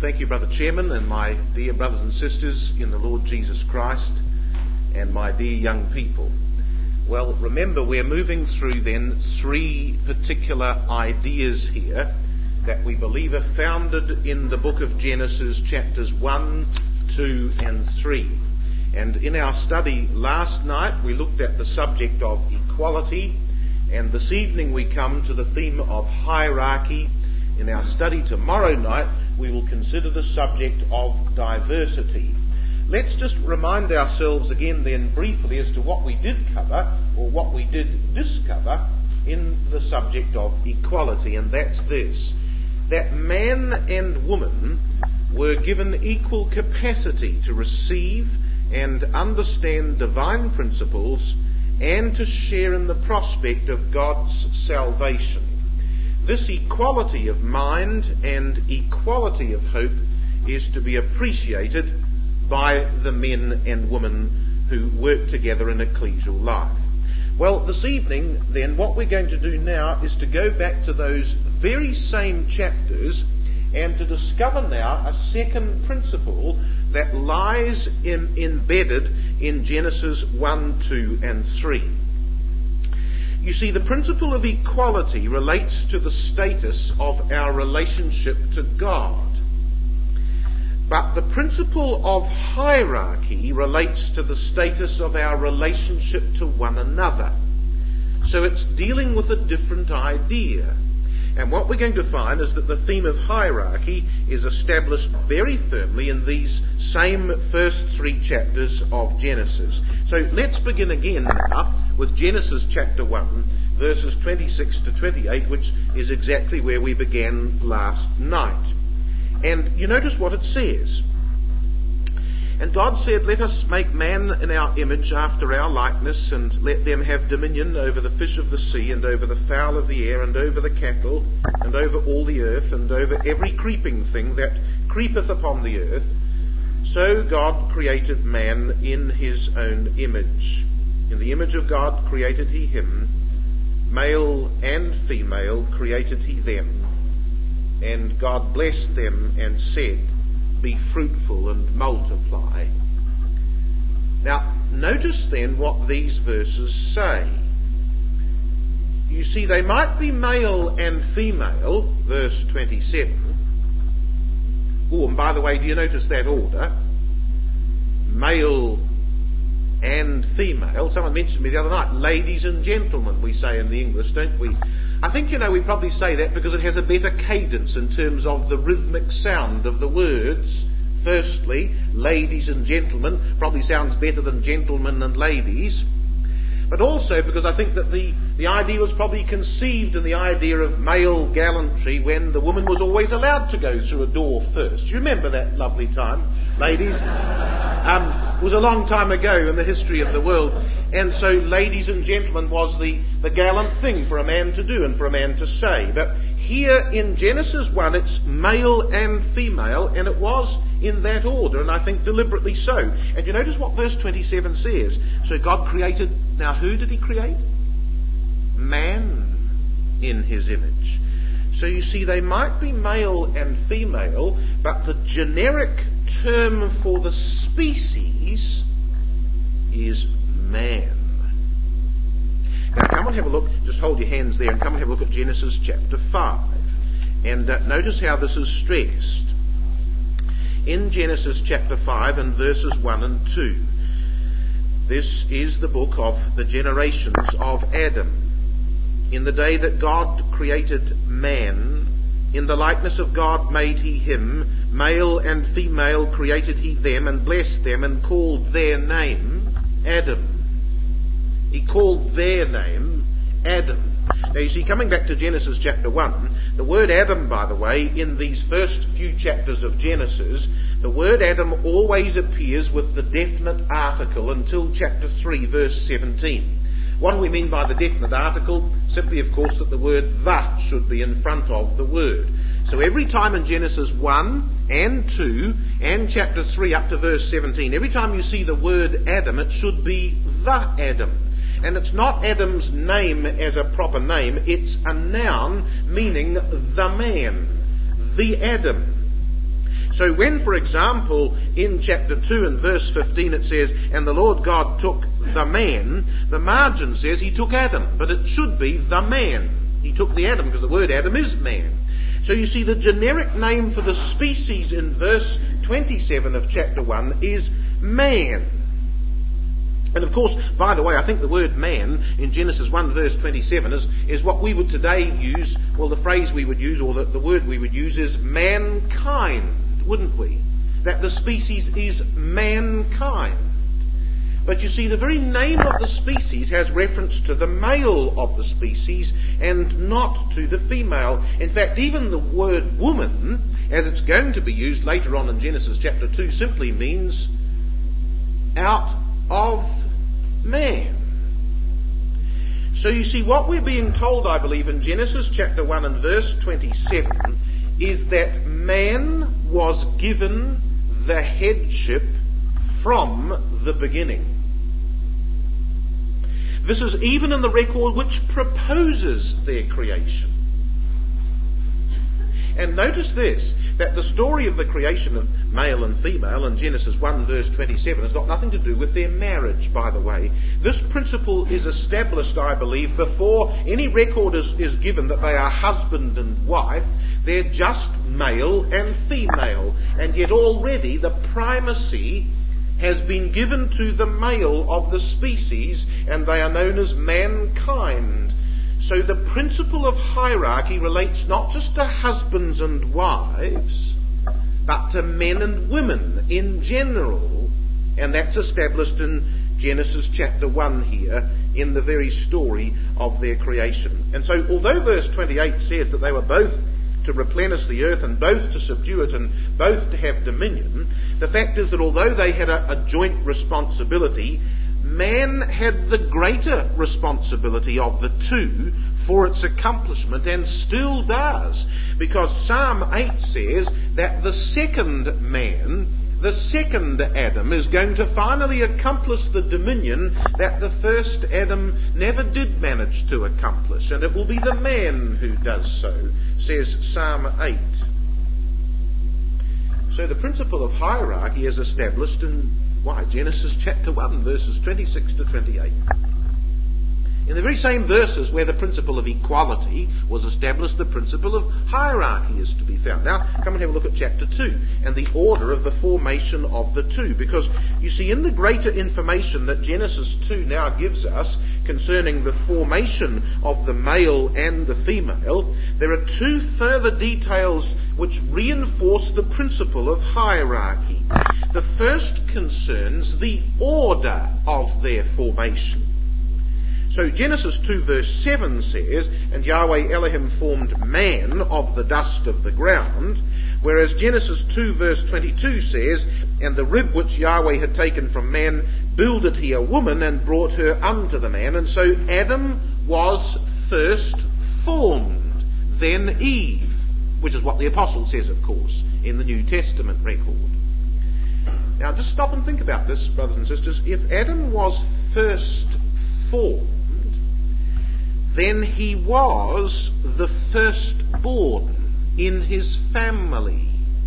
Thank you, Brother Chairman, and my dear brothers and sisters in the Lord Jesus Christ, and my dear young people. Well, remember, we're moving through then three particular ideas here that we believe are founded in the book of Genesis, chapters 1, 2, and 3. And in our study last night, we looked at the subject of equality, and this evening we come to the theme of hierarchy. In our study tomorrow night, we will consider the subject of diversity. Let's just remind ourselves again then briefly as to what we did cover, or what we did discover, in the subject of equality, and that's this: that man and woman were given equal capacity to receive and understand divine principles and to share in the prospect of God's salvation. This equality of mind and equality of hope is to be appreciated by the men and women who work together in ecclesial life. Well, this evening, then, what we're going to do now is to go back to those very same chapters and to discover now a second principle that lies embedded in Genesis 1, 2, and 3. You see, the principle of equality relates to the status of our relationship to God. But the principle of hierarchy relates to the status of our relationship to one another. So it's dealing with a different idea. And what we're going to find is that the theme of hierarchy is established very firmly in these same first three chapters of Genesis. So let's begin again now with Genesis chapter 1, verses 26 to 28, which is exactly where we began last night. And you notice what it says. And God said, "Let us make man in our image after our likeness, and let them have dominion over the fish of the sea, and over the fowl of the air, and over the cattle, and over all the earth, and over every creeping thing that creepeth upon the earth." So God created man in his own image. In the image of God created he him. Male and female created he them. And God blessed them and said, "Be fruitful and multiply." Now, notice then what these verses say. You see, they might be male and female, verse 27. Oh, and by the way, do you notice that order? Male and female. Someone mentioned to me the other night, ladies and gentlemen, we say in the English, don't we? I think, we probably say that because it has a better cadence in terms of the rhythmic sound of the words. Firstly, ladies and gentlemen probably sounds better than gentlemen and ladies. But also because I think that the idea was probably conceived in the idea of male gallantry when the woman was always allowed to go through a door first. You remember that lovely time, ladies? It was a long time ago in the history of the world. And so ladies and gentlemen was the gallant thing for a man to do and for a man to say. But here in Genesis 1, it's male and female, and it was in that order, and I think deliberately so. And you notice what verse 27 says. So God created, now who did he create? Man in his image. So you see, they might be male and female, but the generic term for the species is man. Now come and have a look, just hold your hands there and come and have a look at Genesis chapter 5. And notice how this is stressed. In Genesis chapter 5 and verses 1 and 2. This is the book of the generations of Adam. In the day that God created man, in the likeness of God made he him, male and female created he them, and blessed them, and called their name Adam. He called their name Adam. Now you see, coming back to Genesis chapter 1, the word Adam, by the way, in these first few chapters of Genesis, the word Adam always appears with the definite article until chapter 3, verse 17. What do we mean by the definite article? Simply, of course, that the word the should be in front of the word. So every time in Genesis 1 and 2 and chapter 3 up to verse 17, every time you see the word Adam, it should be the Adam. And it's not Adam's name as a proper name, it's a noun meaning the man, the Adam. So when, for example, in chapter 2 and verse 15 it says, and the Lord God took the man, the margin says he took Adam, but it should be the man. He took the Adam because the word Adam is man. So you see the generic name for the species in verse 27 of chapter 1 is man. And of course, by the way, I think the word man in Genesis 1 verse 27 is what we would today use, well, the phrase we would use, or the word we would use is mankind, wouldn't we? That the species is mankind. But you see, the very name of the species has reference to the male of the species and not to the female. In fact, even the word woman, as it's going to be used later on in Genesis chapter 2, simply means out of man. So you see, what we're being told, I believe, in Genesis chapter 1 and verse 27 is that man was given the headship from the beginning. This is even in the record which proposes their creation. And notice this, that the story of the creation of male and female in Genesis 1 verse 27 has got nothing to do with their marriage, by the way. This principle is established, I believe, before any record is given that they are husband and wife. They're just male and female. And yet already the primacy has been given to the male of the species, and they are known as mankind. So the principle of hierarchy relates not just to husbands and wives, but to men and women in general. And that's established in Genesis chapter 1 here, in the very story of their creation. And so although verse 28 says that they were both to replenish the earth and both to subdue it and both to have dominion, the fact is that although they had a joint responsibility, man had the greater responsibility of the two for its accomplishment, and still does, because Psalm 8 says that the second man, the second Adam, is going to finally accomplish the dominion that the first Adam never did manage to accomplish, and it will be the man who does so, says Psalm 8. So the principle of hierarchy is established in Genesis chapter 1 verses 26 to 28. In the very same verses where the principle of equality was established, the principle of hierarchy is to be found. Now, come and have a look at chapter 2 and the order of the formation of the two. Because, you see, in the greater information that Genesis 2 now gives us concerning the formation of the male and the female, there are two further details which reinforce the principle of hierarchy. The first concerns the order of their formation. So Genesis 2 verse 7 says, and Yahweh Elohim formed man of the dust of the ground, whereas Genesis 2 verse 22 says, and the rib which Yahweh had taken from man builded he a woman and brought her unto the man. And so Adam was first formed, then Eve, which is what the apostle says, of course, in the New Testament record. Now just stop and think about this, brothers and sisters. If Adam was first formed, then he was the firstborn in his family.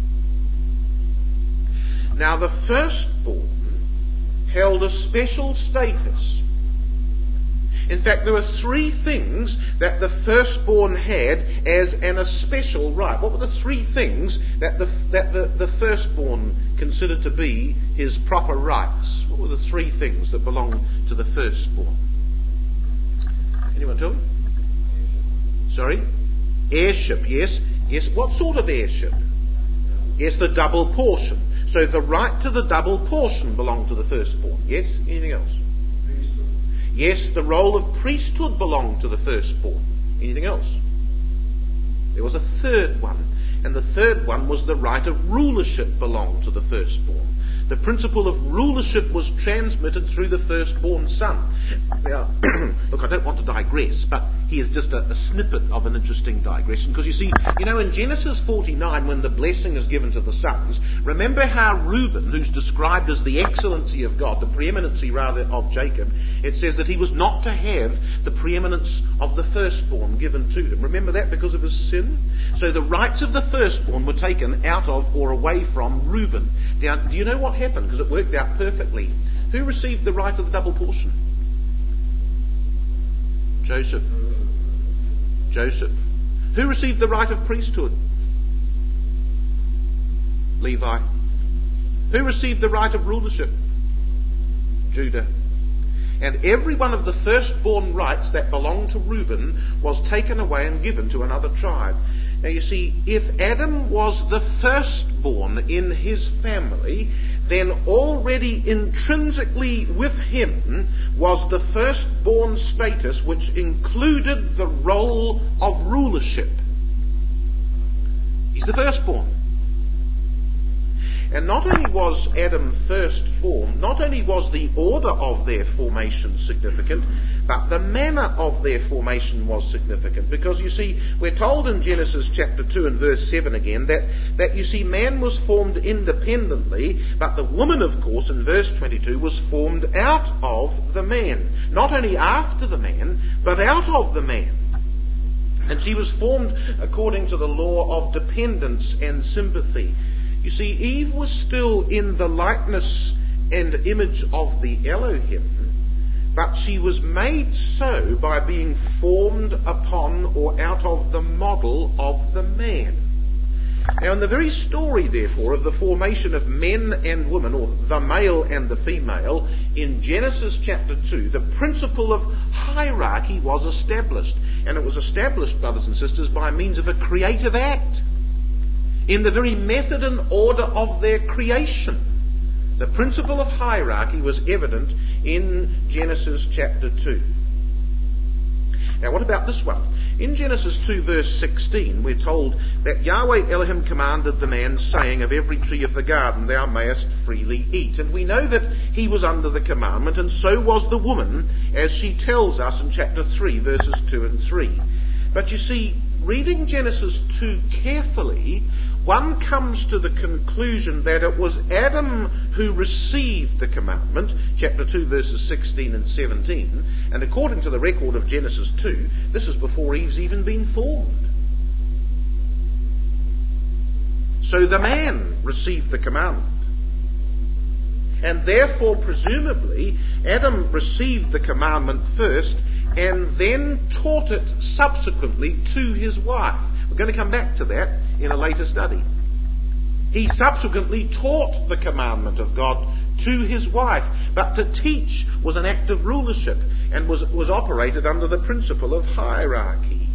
Now the firstborn held a special status. In fact, there were three things that the firstborn had as an especial right. What were the three things that the firstborn considered to be his proper rights? What were the three things that belonged to the firstborn? Anyone tell me? Sorry? Heirship, yes. Yes, what sort of heirship? Yes, the double portion. So the right to the double portion belonged to the firstborn. Yes? Anything else? Priesthood. Yes, the role of priesthood belonged to the firstborn. Anything else? There was a third one. And the third one was the right of rulership belonged to the firstborn. The principle of rulership was transmitted through the firstborn son. Now, look, I don't want to digress, but here's just a snippet of an interesting digression. Because you see, in Genesis 49, when the blessing is given to the sons, remember how Reuben, who's described as the excellency of God, the preeminency rather of Jacob, it says that he was not to have the preeminence of the firstborn given to him. Remember that because of his sin? So the rights of the firstborn were taken out of or away from Reuben. Now, do you know what happened? Because it worked out perfectly. Who received the right of the double portion? Joseph. Who received the right of priesthood? Levi. Who received the right of rulership? Judah. And every one of the firstborn rights that belonged to Reuben was taken away and given to another tribe. Now you see, if Adam was the firstborn in his family, then already intrinsically with him was the firstborn status, which included the role of rulership. He's the firstborn. And not only was Adam first formed, not only was the order of their formation significant, but the manner of their formation was significant. Because you see, we're told in Genesis chapter 2 and verse 7 again that you see man was formed independently, but the woman, of course, in verse 22 was formed out of the man. Not only after the man, but out of the man. And she was formed according to the law of dependence and sympathy. You see, Eve was still in the likeness and image of the Elohim, but she was made so by being formed upon or out of the model of the man. Now, in the very story, therefore, of the formation of men and women, or the male and the female, in Genesis chapter 2, the principle of hierarchy was established. And it was established, brothers and sisters, by means of a creative act. In the very method and order of their creation. The principle of hierarchy was evident in Genesis chapter 2. Now what about this one? In Genesis 2 verse 16 we're told that Yahweh Elohim commanded the man, saying, of every tree of the garden thou mayest freely eat. And we know that he was under the commandment, and so was the woman, as she tells us in chapter 3 verses 2 and 3. But you see, reading Genesis 2 carefully, one comes to the conclusion that it was Adam who received the commandment, chapter 2 verses 16 and 17, and according to the record of Genesis 2, this is before Eve's even been formed. So the man received the commandment. And therefore, presumably, Adam received the commandment first and then taught it subsequently to his wife. We're going to come back to that in a later study. He subsequently taught the commandment of God to his wife, but to teach was an act of rulership and was operated under the principle of hierarchy.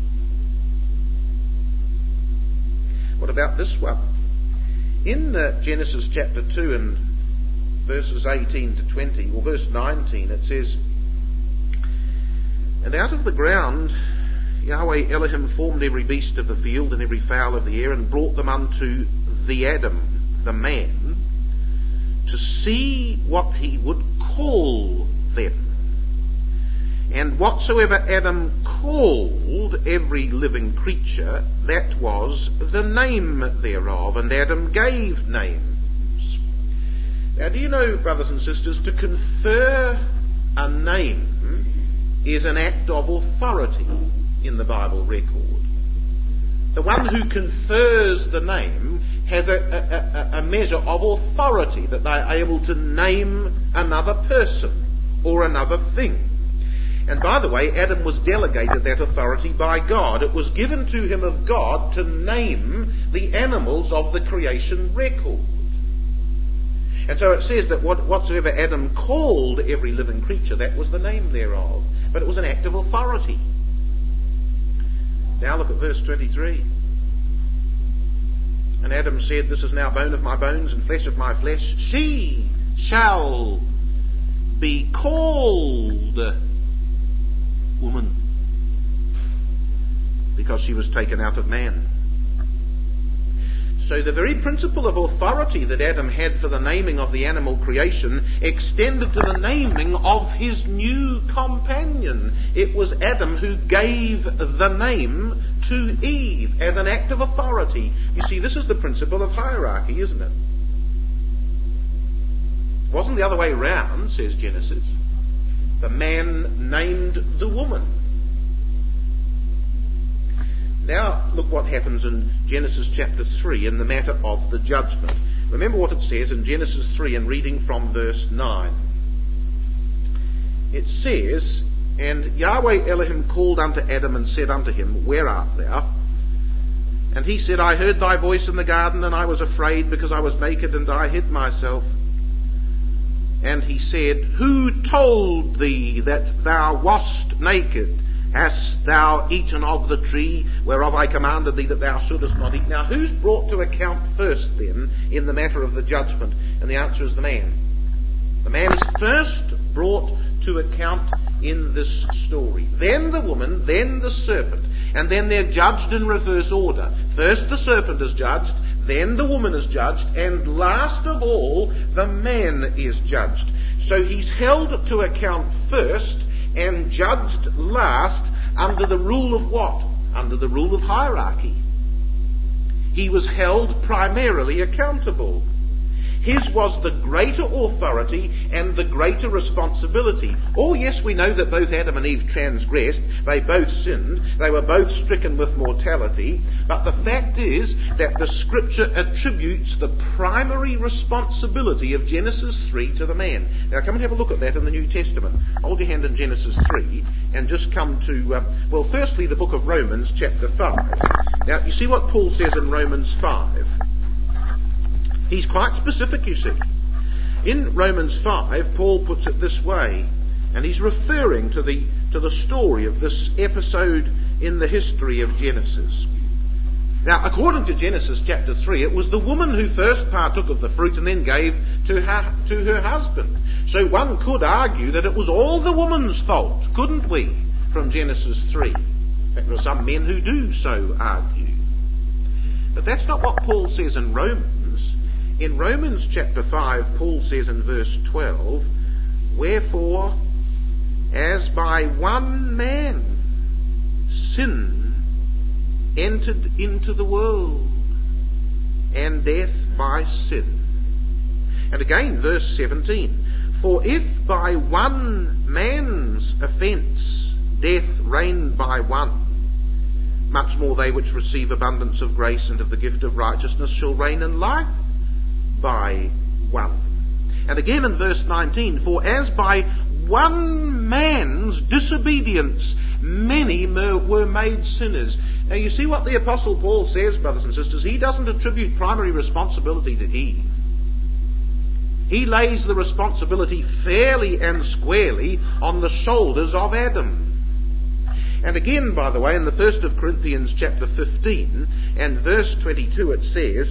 What about this one? In Genesis chapter 2 and verses 18 to 20, or verse 19, it says, and out of the ground Yahweh Elohim formed every beast of the field and every fowl of the air, and brought them unto the Adam, the man, to see what he would call them. And whatsoever Adam called every living creature, that was the name thereof, and Adam gave names. Now, do you know, brothers and sisters, to confer a name is an act of authority in the Bible record. The one who confers the name has a measure of authority, that they are able to name another person or another thing. And by the way, Adam was delegated that authority by God. It was given to him of God to name the animals of the creation record. And so it says that whatsoever Adam called every living creature, that was the name thereof. But it was an act of authority. Now look at verse 23. And Adam said, this is now bone of my bones and flesh of my flesh. She shall be called woman, because she was taken out of man. So the very principle of authority that Adam had for the naming of the animal creation extended to the naming of his new companion. It was Adam who gave the name to Eve as an act of authority. You see, this is the principle of hierarchy, isn't it? It wasn't the other way round, says Genesis. The man named the woman. Now look what happens in Genesis chapter 3 in the matter of the judgment. Remember what it says in Genesis 3 and reading from verse 9. It says, "And Yahweh Elohim called unto Adam and said unto him, Where art thou? And he said, I heard thy voice in the garden, and I was afraid, because I was naked, and I hid myself. And he said, Who told thee that thou wast naked? Hast thou eaten of the tree whereof I commanded thee that thou shouldest not eat?" Now, who's brought to account first, then, in the matter of the judgment? And the answer is the man. The man is first brought to account in this story. Then the woman, then the serpent. And then they're judged in reverse order. First the serpent is judged, then the woman is judged, and last of all, the man is judged. So he's held to account first and judged last under the rule of what? Under the rule of hierarchy. He was held primarily accountable. His was the greater authority and the greater responsibility. Oh yes, we know that both Adam and Eve transgressed. They both sinned. They were both stricken with mortality. But the fact is that the Scripture attributes the primary responsibility of Genesis 3 to the man. Now come and have a look at that in the New Testament. Hold your hand in Genesis 3 and just come to, firstly the book of Romans chapter 5. Now you see what Paul says in Romans 5. He's quite specific, you see. In Romans 5, Paul puts it this way, and he's referring to the story of this episode in the history of Genesis. Now, according to Genesis chapter 3, it was the woman who first partook of the fruit and then gave to her husband. So one could argue that it was all the woman's fault, couldn't we, from Genesis 3? In fact, there are some men who do so argue. But that's not what Paul says in Romans. In Romans chapter 5, Paul says in verse 12, "Wherefore, as by one man sin entered into the world, and death by sin." And again, verse 17, "For if by one man's offence death reigned by one, much more they which receive abundance of grace and of the gift of righteousness shall reign in life by one." And again in verse 19, "For as by one man's disobedience many were made sinners." Now you see what the Apostle Paul says, brothers and sisters. He doesn't attribute primary responsibility to Eve. He lays the responsibility fairly and squarely on the shoulders of Adam. And again, by the way, in the 1st of Corinthians chapter 15 and verse 22 it says,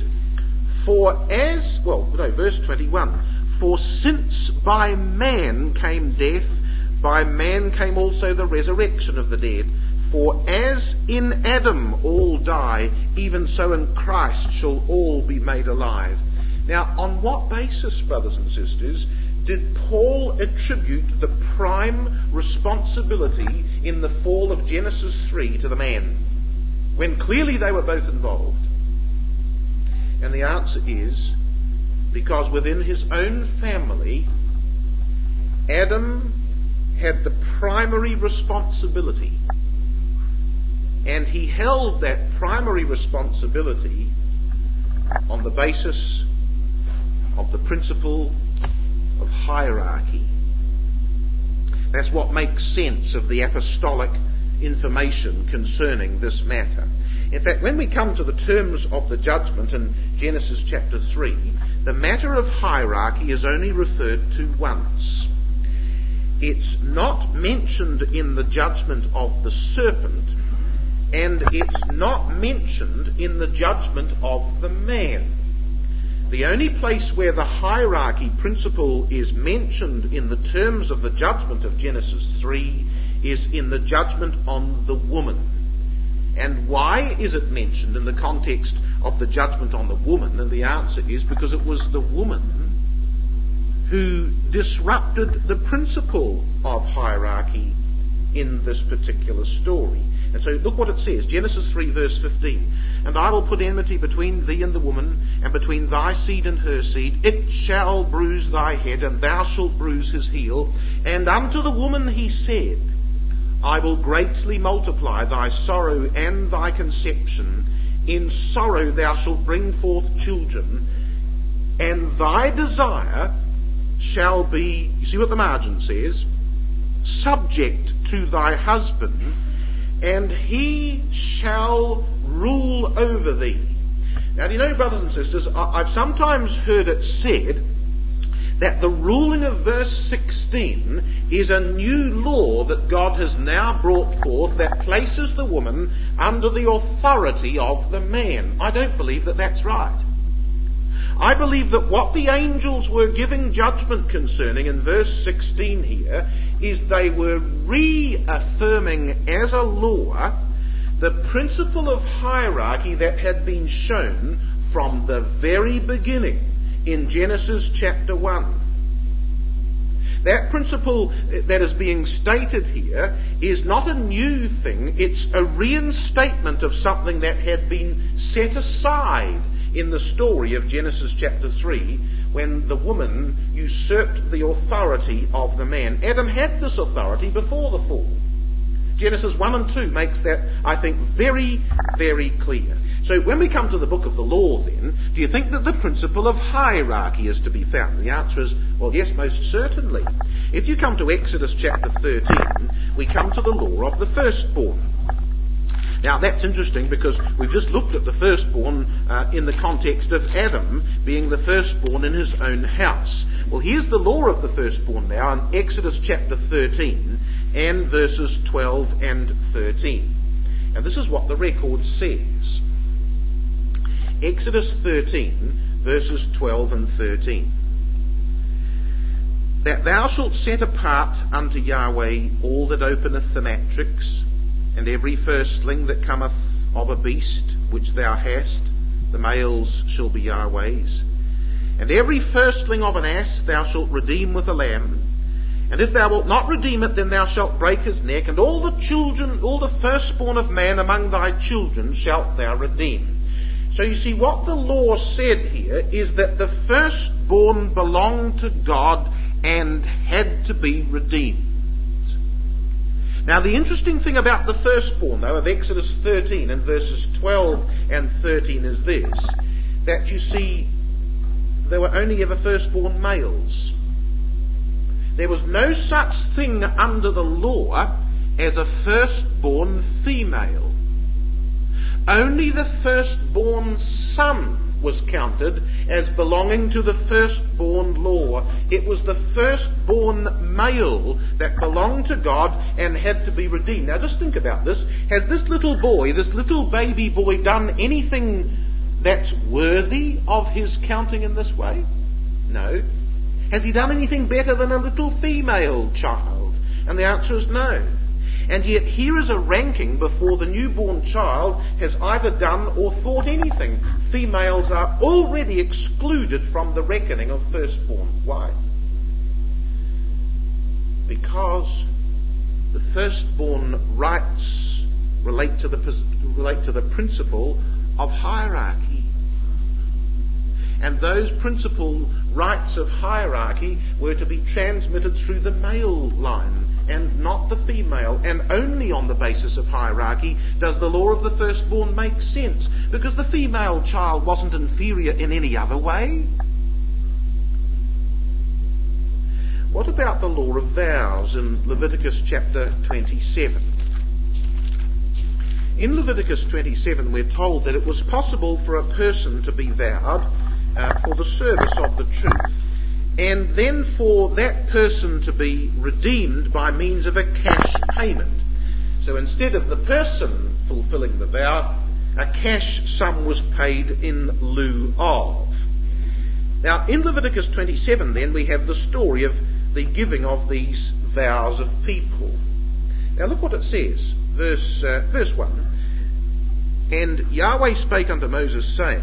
verse 21, "For since by man came death, by man came also the resurrection of the dead. For as in Adam all die, even so in Christ shall all be made alive." Now, on what basis, brothers and sisters, did Paul attribute the prime responsibility in the fall of Genesis 3 to the man, when clearly they were both involved? And the answer is, because within his own family, Adam had the primary responsibility. And he held that primary responsibility on the basis of the principle of hierarchy. That's what makes sense of the apostolic information concerning this matter. In fact, when we come to the terms of the judgment in Genesis chapter 3, the matter of hierarchy is only referred to once. It's not mentioned in the judgment of the serpent, and it's not mentioned in the judgment of the man. The only place where the hierarchy principle is mentioned in the terms of the judgment of Genesis 3 is in the judgment on the woman. And why is it mentioned in the context of the judgment on the woman? And the answer is because it was the woman who disrupted the principle of hierarchy in this particular story. And so look what it says, Genesis 3 verse 15. And I will put enmity between thee and the woman, and between thy seed and her seed. It shall bruise thy head, and thou shalt bruise his heel. And unto the woman he said, I will greatly multiply thy sorrow and thy conception. In sorrow thou shalt bring forth children, and thy desire shall be, you see what the margin says, subject to thy husband, and he shall rule over thee. Now, do you know, brothers and sisters, I've sometimes heard it said that the ruling of verse 16 is a new law that God has now brought forth that places the woman under the authority of the man. I don't believe that that's right. I believe that what the angels were giving judgment concerning in verse 16 here is they were reaffirming as a law the principle of hierarchy that had been shown from the very beginning in Genesis chapter 1. That principle that is being stated here is not a new thing, it's a reinstatement of something that had been set aside in the story of Genesis chapter 3, when the woman usurped the authority of the man. Adam had this authority before the fall. Genesis 1 and 2 makes that, I think, very, very clear. So when we come to the book of the law then, do you think that the principle of hierarchy is to be found? The answer is, well, yes, most certainly. If you come to Exodus chapter 13, we come to the law of the firstborn. Now that's interesting because we've just looked at the firstborn in the context of Adam being the firstborn in his own house. Well, here's the law of the firstborn now in Exodus chapter 13 and verses 12 and 13. And this is what the record says. Exodus 13 verses 12 and 13. That thou shalt set apart unto Yahweh all that openeth the matrix, and every firstling that cometh of a beast which thou hast, the males shall be Yahweh's. And every firstling of an ass thou shalt redeem with a lamb. And if thou wilt not redeem it, then thou shalt break his neck. And all the children, all the firstborn of man among thy children shalt thou redeem. So you see, what the law said here is that the firstborn belonged to God and had to be redeemed. Now, the interesting thing about the firstborn, though, of Exodus 13 and verses 12 and 13 is this, that you see, there were only ever firstborn males. There was no such thing under the law as a firstborn female. Only the firstborn son was counted as belonging to the firstborn law. It was the firstborn male that belonged to God and had to be redeemed. Now just think about this. Has this little boy, this little baby boy, done anything that's worthy of his counting in this way? No. Has he done anything better than a little female child? And the answer is no. And yet here is a ranking before the newborn child has either done or thought anything. Females are already excluded from the reckoning of firstborn. Why? Because the firstborn rights relate to the principle of hierarchy. And those principal rights of hierarchy were to be transmitted through the male line and not the female, and only on the basis of hierarchy does the law of the firstborn make sense, because the female child wasn't inferior in any other way. What about the law of vows in Leviticus chapter 27? In Leviticus 27 we're told that it was possible for a person to be vowed for the service of the truth, and then for that person to be redeemed by means of a cash payment. So instead of the person fulfilling the vow, a cash sum was paid in lieu of. Now in Leviticus 27 then we have the story of the giving of these vows of people. Now look what it says, verse 1. And Yahweh spake unto Moses, saying,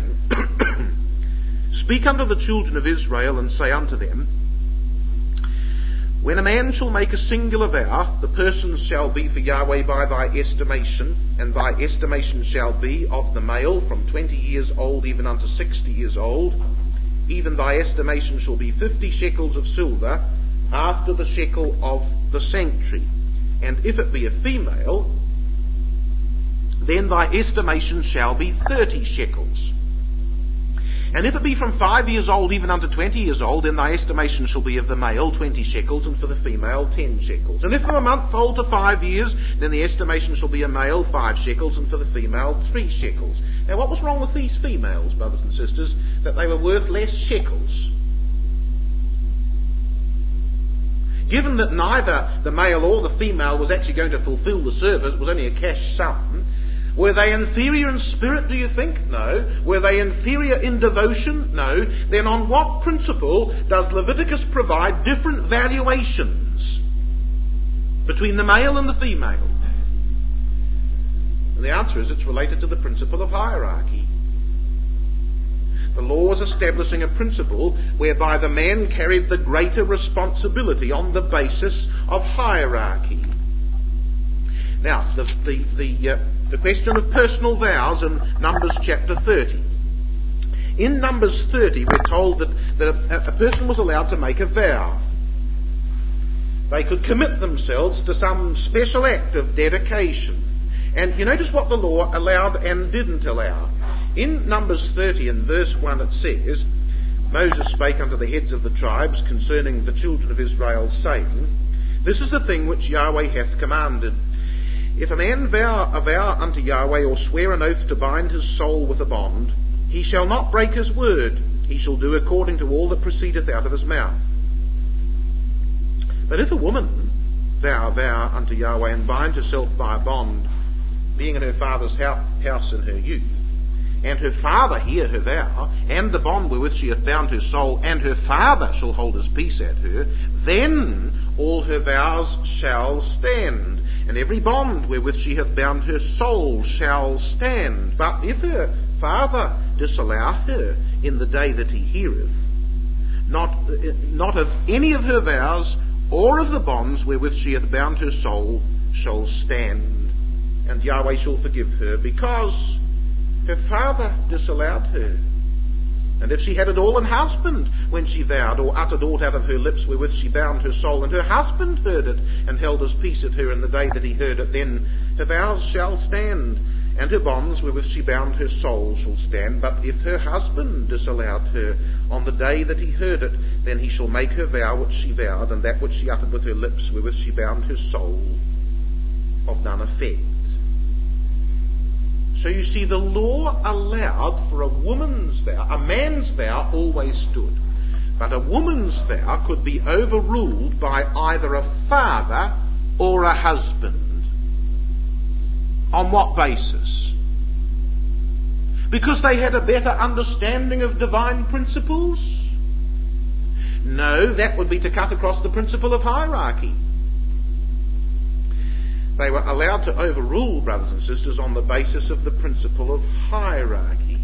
Speak unto the children of Israel, and say unto them, When a man shall make a singular vow, the person shall be for Yahweh by thy estimation, and thy estimation shall be of the male from 20 years old even unto 60 years old. Even thy estimation shall be 50 shekels of silver, after the shekel of the sanctuary. And if it be a female, then thy estimation shall be 30 shekels. And if it be from 5 years old even unto 20 years old, then thy estimation shall be of the male 20 shekels, and for the female 10 shekels. And if from a month old to 5 years, then the estimation shall be a male 5 shekels, and for the female 3 shekels. Now what was wrong with these females, brothers and sisters? That they were worth less shekels. Given that neither the male or the female was actually going to fulfill the service, it was only a cash sum. Were they inferior in spirit, do you think? No. Were they inferior in devotion? No. Then on what principle does Leviticus provide different valuations between the male and the female? And the answer is it's related to the principle of hierarchy. The law was establishing a principle whereby the man carried the greater responsibility on the basis of hierarchy. Now, the question of personal vows in Numbers chapter 30. In Numbers 30, we're told that a person was allowed to make a vow. They could commit themselves to some special act of dedication. And you notice what the law allowed and didn't allow. In Numbers 30 and verse 1 it says, Moses spake unto the heads of the tribes concerning the children of Israel, saying, This is the thing which Yahweh hath commanded. If a man vow a vow unto Yahweh, or swear an oath to bind his soul with a bond, he shall not break his word. He shall do according to all that proceedeth out of his mouth. But if a woman vow a vow unto Yahweh, and bind herself by a bond, being in her father's house in her youth, and her father hear her vow, and the bond wherewith she hath bound her soul, and her father shall hold his peace at her, then all her vows shall stand, and every bond wherewith she hath bound her soul shall stand. But if her father disallow her in the day that he heareth, not of any of her vows, or of the bonds wherewith she hath bound her soul, shall stand, and Yahweh shall forgive her, because her father disallowed her. And if she had it all an husband when she vowed, or uttered aught out of her lips wherewith she bound her soul, and her husband heard it, and held his peace at her in the day that he heard it, then her vows shall stand, and her bonds wherewith she bound her soul shall stand. But if her husband disallowed her on the day that he heard it, then he shall make her vow which she vowed, and that which she uttered with her lips wherewith she bound her soul, of none effect. So you see, the law allowed for a woman's vow. A man's vow always stood. But a woman's vow could be overruled by either a father or a husband. On what basis? Because they had a better understanding of divine principles? No, that would be to cut across the principle of hierarchy. They were allowed to overrule, brothers and sisters, on the basis of the principle of hierarchy.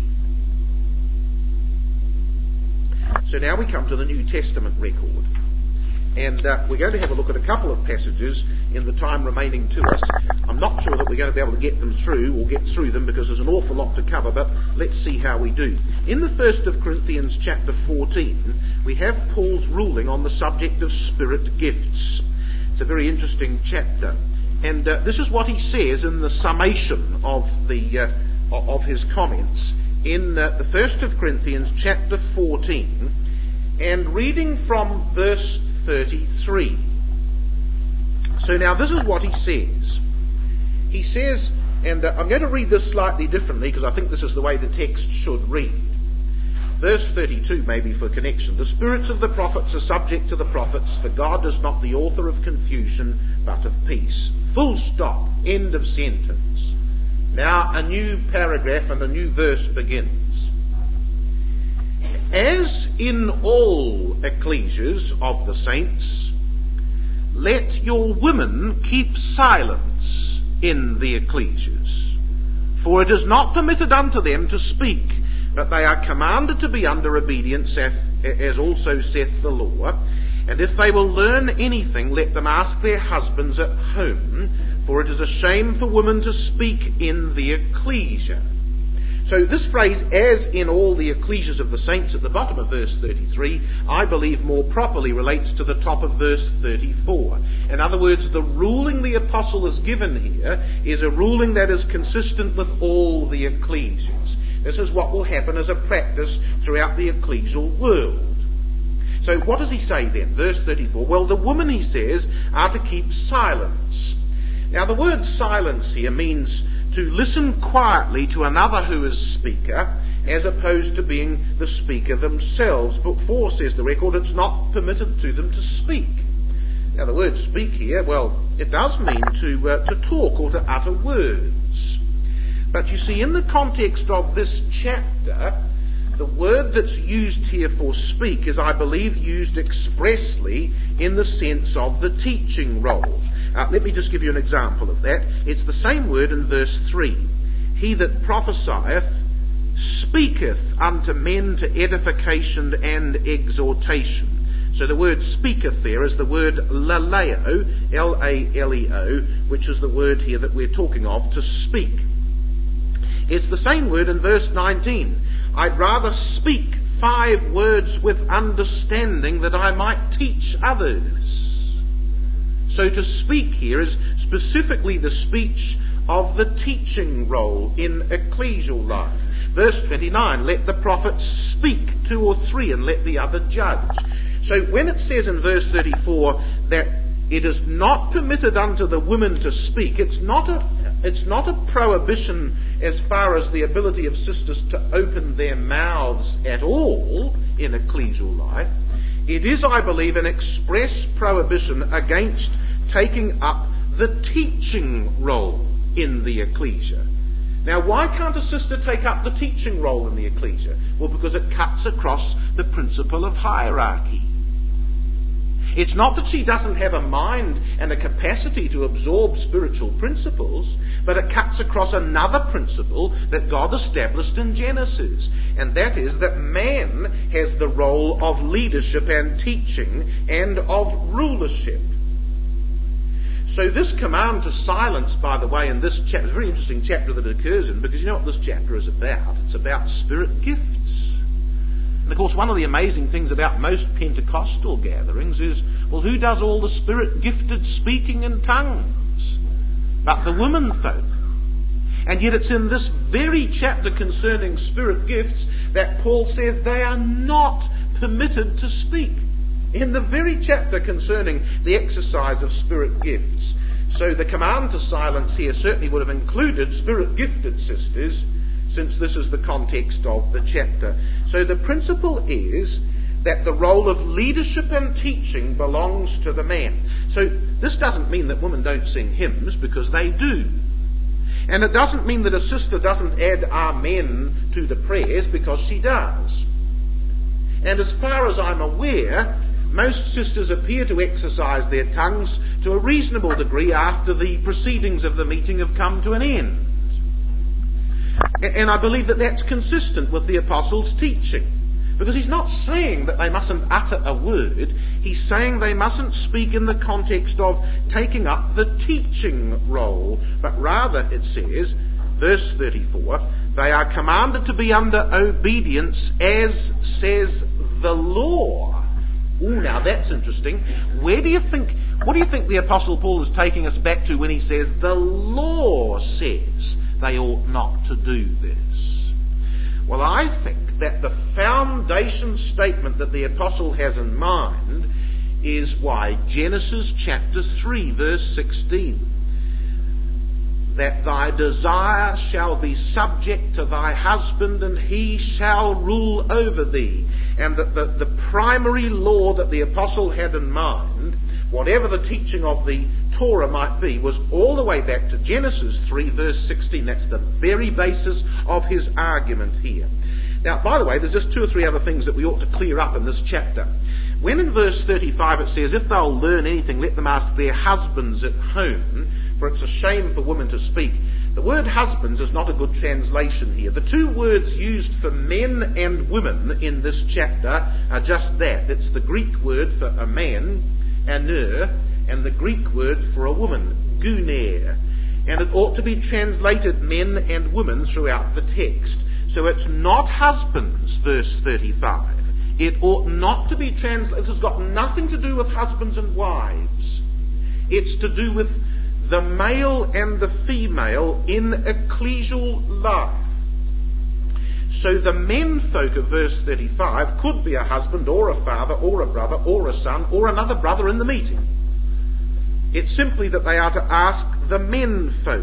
So now we come to the New Testament record. And we're going to have a look at a couple of passages in the time remaining to us. I'm not sure that we're going to be able to get them through, or get through them, because there's an awful lot to cover, but let's see how we do. In the 1st of Corinthians chapter 14, we have Paul's ruling on the subject of spirit gifts. It's a very interesting chapter. And this is what he says in the summation of his comments in the 1st of Corinthians chapter 14, and reading from verse 33. So now this is what he says. He says, and I'm going to read this slightly differently because I think this is the way the text should read. Verse 32 maybe for connection. The spirits of the prophets are subject to the prophets, for God is not the author of confusion, but of peace. Full stop. End of sentence. Now a new paragraph and a new verse begins. As in all ecclesias of the saints, let your women keep silence in the ecclesias. For it is not permitted unto them to speak, but they are commanded to be under obedience, as also saith the law. And if they will learn anything, let them ask their husbands at home, for it is a shame for women to speak in the ecclesia. So this phrase, as in all the ecclesias of the saints, at the bottom of verse 33, I believe more properly relates to the top of verse 34. In other words, the ruling the apostle is given here is a ruling that is consistent with all the ecclesias. This is what will happen as a practice throughout the ecclesial world. So what does he say then? Verse 34. Well, the women, he says, are to keep silence. Now the word silence here means to listen quietly to another who is speaker, as opposed to being the speaker themselves. Book 4 says the record, it's not permitted to them to speak. Now the word speak here, well, it does mean to talk or to utter words. But you see, in the context of this chapter, the word that's used here for speak is, I believe, used expressly in the sense of the teaching role. Let me just give you an example of that. It's the same word in verse 3. He that prophesieth speaketh unto men to edification and exhortation. So the word speaketh there is the word laleo, L-A-L-E-O, which is the word here that we're talking of, to speak. It's the same word in verse 19. I'd rather speak 5 words with understanding that I might teach others. So to speak here is specifically the speech of the teaching role in ecclesial life. Verse 29, let the prophets speak 2 or 3 and let the other judge. So when it says in verse 34 that it is not permitted unto the women to speak, it's not a prohibition as far as the ability of sisters to open their mouths at all in ecclesial life. It is, I believe, an express prohibition against taking up the teaching role in the ecclesia. Now, why can't a sister take up the teaching role in the ecclesia? Well, because it cuts across the principle of hierarchy. It's not that she doesn't have a mind and a capacity to absorb spiritual principles, but it cuts across another principle that God established in Genesis, and that is that man has the role of leadership and teaching and of rulership. So this command to silence, by the way, in this chapter, is a very interesting chapter that it occurs in, because you know what this chapter is about? It's about spirit gifts. And of course, one of the amazing things about most Pentecostal gatherings is, well, who does all the spirit-gifted speaking in tongues? But the women folk. And yet it's in this very chapter concerning spirit gifts that Paul says they are not permitted to speak. In the very chapter concerning the exercise of spirit gifts. So the command to silence here certainly would have included spirit-gifted sisters, since this is the context of the chapter. So the principle is that the role of leadership and teaching belongs to the man. So this doesn't mean that women don't sing hymns, because they do. And it doesn't mean that a sister doesn't add amen to the prayers, because she does. And as far as I'm aware, most sisters appear to exercise their tongues to a reasonable degree after the proceedings of the meeting have come to an end. And I believe that that's consistent with the Apostle's teaching. Because he's not saying that they mustn't utter a word. He's saying they mustn't speak in the context of taking up the teaching role. But rather, it says, verse 34, they are commanded to be under obedience as says the law. Ooh, now that's interesting. What do you think the Apostle Paul is taking us back to when he says the law says they ought not to do this? Well, I think that the foundation statement that the Apostle has in mind is why Genesis chapter 3 verse 16, that thy desire shall be subject to thy husband and he shall rule over thee. And that the primary law that the Apostle had in mind, whatever the teaching of the Torah might be, was all the way back to Genesis 3 verse 16. That's the very basis of his argument here. Now, by the way, there's just 2 or 3 other things that we ought to clear up in this chapter. When in verse 35 it says, if they'll learn anything, let them ask their husbands at home, for it's a shame for women to speak. The word husbands is not a good translation here. The two words used for men and women in this chapter are just that. It's the Greek word for a man, aner, and the Greek word for a woman, guner. And it ought to be translated men and women throughout the text. So it's not husbands, verse 35. It ought not to be translated. This has got nothing to do with husbands and wives. It's to do with the male and the female in ecclesial life. So the menfolk of verse 35 could be a husband or a father or a brother or a son or another brother in the meeting. It's simply that they are to ask the menfolk.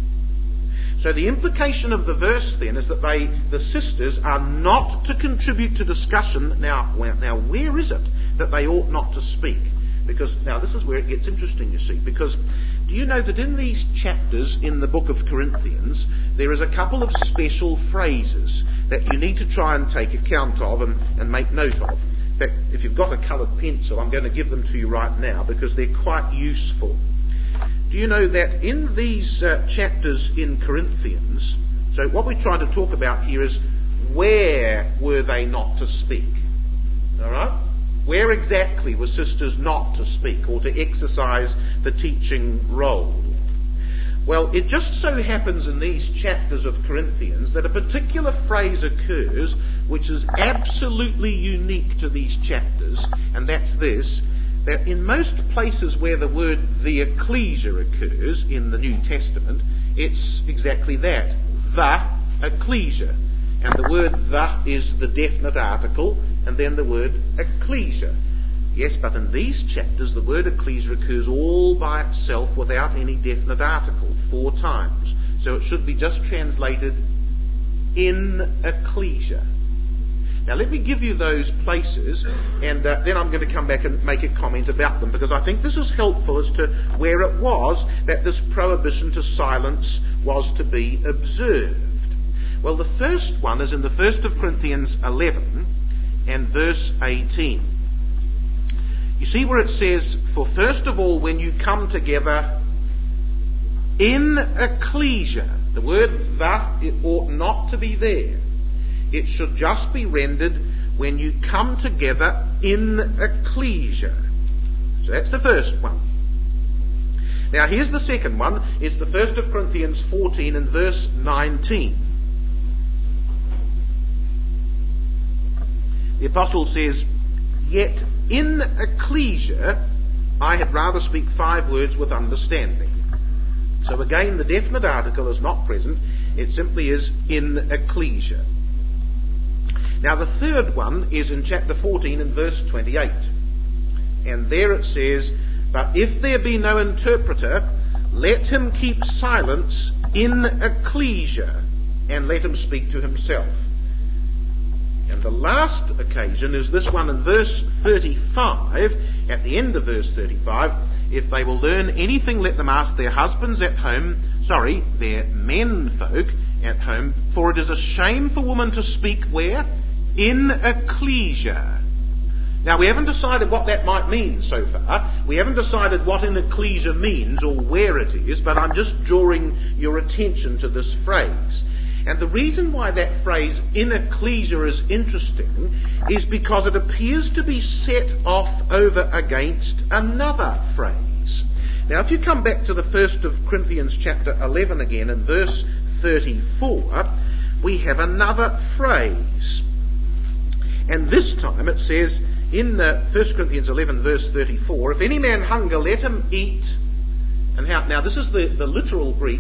So the implication of the verse then is that the sisters are not to contribute to discussion. Now where is it that they ought not to speak? Because now this is where it gets interesting, you see. Because do you know that in these chapters in the book of Corinthians, there is a couple of special phrases that you need to try and take account of and make note of. In fact, if you've got a coloured pencil, I'm going to give them to you right now because they're quite useful. Do you know that in these chapters in Corinthians, so what we try to talk about here is where were they not to speak? All right? Where exactly were sisters not to speak or to exercise the teaching role? Well, it just so happens in these chapters of Corinthians that a particular phrase occurs which is absolutely unique to these chapters, and that's this, that in most places where the word the ecclesia occurs in the New Testament, it's exactly that, the ecclesia. And the word the is the definite article, and then the word ecclesia. Yes, but in these chapters the word ecclesia occurs all by itself without any definite article 4 times. So it should be just translated in ecclesia. Now let me give you those places, and then I'm going to come back and make a comment about them, because I think this is helpful as to where it was that this prohibition to silence was to be observed. Well, the first one is in the 1st of Corinthians 11 and verse 18. You see where it says, for first of all, when you come together in ecclesia, the word the, it ought not to be there. It should just be rendered when you come together in ecclesia. So that's the first one. Now here's the second one. It's the 1st of Corinthians 14 and verse 19. The apostle says, yet in ecclesia I had rather speak 5 words with understanding. So again, the definite article is not present. It simply is in ecclesia. Now the third one is in chapter 14 and verse 28. And there it says, but if there be no interpreter, let him keep silence in ecclesia, and let him speak to himself. And the last occasion is this one in verse 35, at the end of verse 35, if they will learn anything, let them ask their husbands at home, their menfolk at home, for it is a shame for women to speak where? In ecclesia. Now we haven't decided what that might mean so far. We haven't decided what in ecclesia means or where it is, but I'm just drawing your attention to this phrase. And the reason why that phrase, in ecclesia, is interesting is because it appears to be set off over against another phrase. Now, if you come back to the 1st of Corinthians chapter 11 again, in verse 34, we have another phrase. And this time it says, in 1 Corinthians 11, verse 34, if any man hunger, let him eat. And how? Now, this is the literal Greek,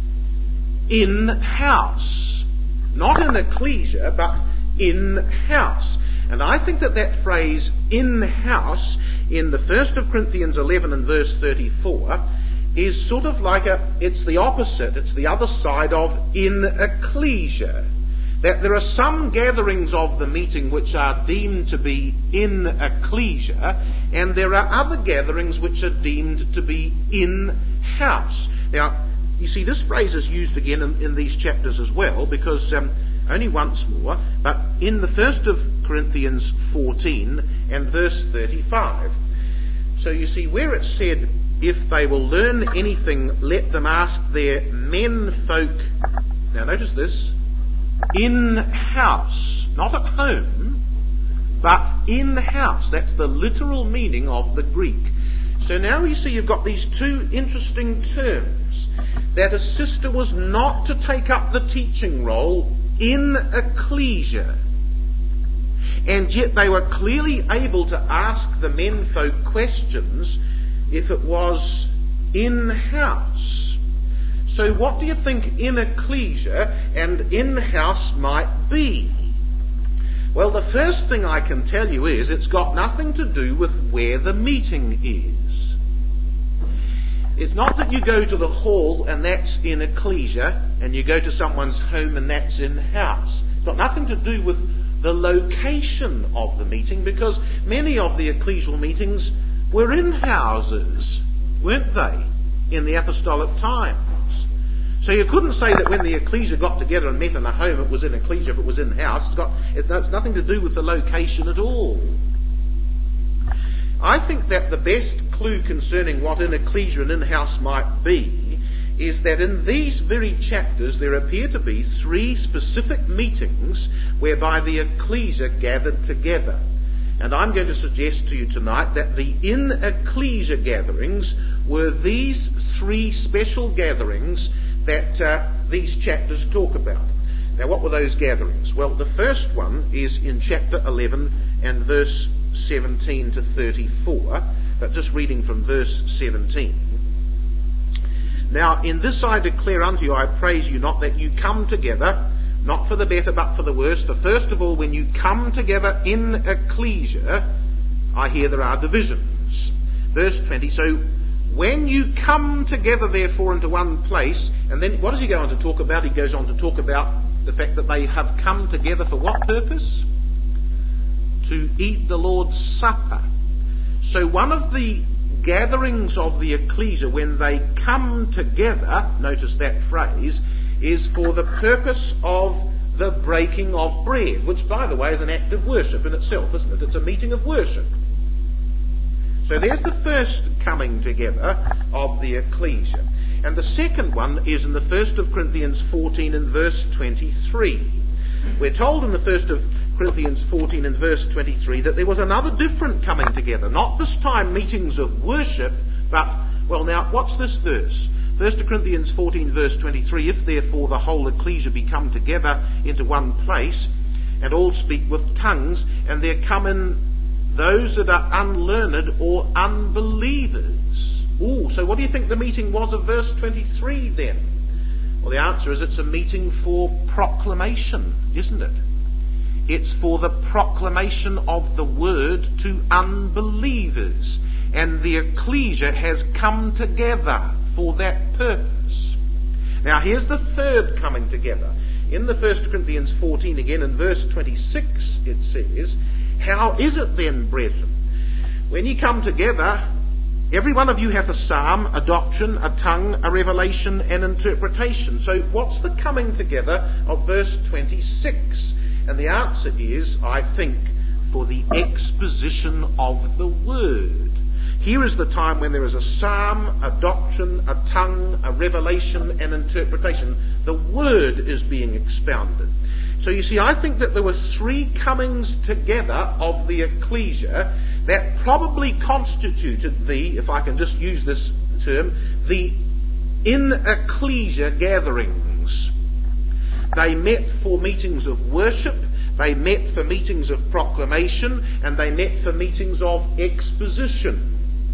in house. Not in ecclesia, but in house. And I think that phrase, in house, in the 1st of Corinthians 11 and verse 34, is sort of like it's the opposite, it's the other side of in ecclesia. That there are some gatherings of the meeting which are deemed to be in ecclesia, and there are other gatherings which are deemed to be in house. Now, you see, this phrase is used again in these chapters as well, because only once more, but in the 1st of Corinthians 14 and verse 35. So you see, where it said, if they will learn anything, let them ask their menfolk, now notice this, in-house, not at home, but in-house. That's the literal meaning of the Greek. So now you see you've got these two interesting terms. That a sister was not to take up the teaching role in ecclesia, and yet they were clearly able to ask the menfolk questions if it was in-house. So what do you think in ecclesia and in-house might be? Well, the first thing I can tell you is it's got nothing to do with where the meeting is. It's not that you go to the hall and that's in ecclesia, and you go to someone's home and that's in-house. It's got nothing to do with the location of the meeting, because many of the ecclesial meetings were in houses, weren't they, in the apostolic times? So you couldn't say that when the ecclesia got together and met in a home, it was in ecclesia if it was in-house. It's nothing to do with the location at all. I think that the best clue concerning what in ecclesia and in-house might be is that in these very chapters there appear to be three specific meetings whereby the ecclesia gathered together. And I'm going to suggest to you tonight that the in-ecclesia gatherings were these three special gatherings that these chapters talk about. Now, what were those gatherings? Well, the first one is in chapter 11 and verse 17 to 34, but just reading from verse 17. Now, in this I declare unto you, I praise you not, that you come together, not for the better but for the worse. For first of all, when you come together in ecclesia, I hear there are divisions. Verse 20, so when you come together therefore into one place, and then what does he go on to talk about? He goes on to talk about the fact that they have come together for what purpose? To eat the Lord's Supper. So one of the gatherings of the ecclesia when they come together, notice that phrase, is for the purpose of the breaking of bread, which by the way is an act of worship in itself, isn't it? It's a meeting of worship. So there's the first coming together of the ecclesia. And the second one is in the 1st of Corinthians 14 and verse 23. We're told in the 1st of Corinthians 14 and verse 23 that there was another different coming together. Not this time meetings of worship, but, well now, what's this verse? 1 Corinthians 14 verse 23, if therefore the whole ecclesia be come together into one place, and all speak with tongues, and there come in those that are unlearned or unbelievers. So what do you think the meeting was of verse 23 then? Well, the answer is it's a meeting for proclamation, isn't it? It's for the proclamation of the word to unbelievers. And the ecclesia has come together for that purpose. Now here's the third coming together. In the 1 Corinthians 14 again, in verse 26, it says, how is it then, brethren, when ye come together, every one of you hath a psalm, a doctrine, a tongue, a revelation, and interpretation. So what's the coming together of verse 26? And the answer is, I think, for the exposition of the word. Here is the time when there is a psalm, a doctrine, a tongue, a revelation, and interpretation. The word is being expounded. So you see, I think that there were three comings together of the ecclesia that probably constituted the, if I can just use this term, the in-ecclesia gatherings. They met for meetings of worship, they met for meetings of proclamation, and they met for meetings of exposition.